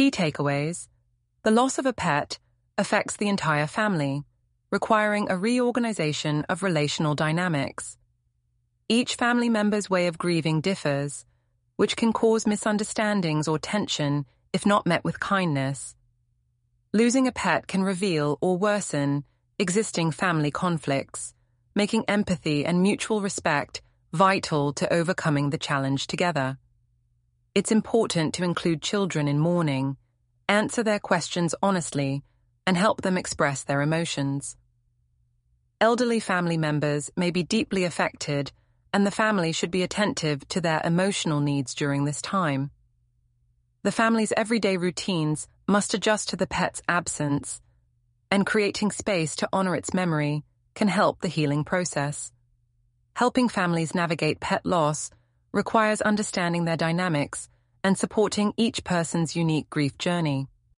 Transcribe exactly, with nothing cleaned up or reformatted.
Key takeaways: the loss of a pet affects the entire family, requiring a reorganization of relational dynamics. Each family member's way of grieving differs, which can cause misunderstandings or tension if not met with kindness. Losing a pet can reveal or worsen existing family conflicts, making empathy and mutual respect vital to overcoming the challenge together. It's important to include children in mourning, answer their questions honestly, and help them express their emotions. Elderly family members may be deeply affected, and the family should be attentive to their emotional needs during this time. The family's everyday routines must adjust to the pet's absence, and creating space to honor its memory can help the healing process. Helping families navigate pet loss requires understanding their dynamics and supporting each person's unique grief journey.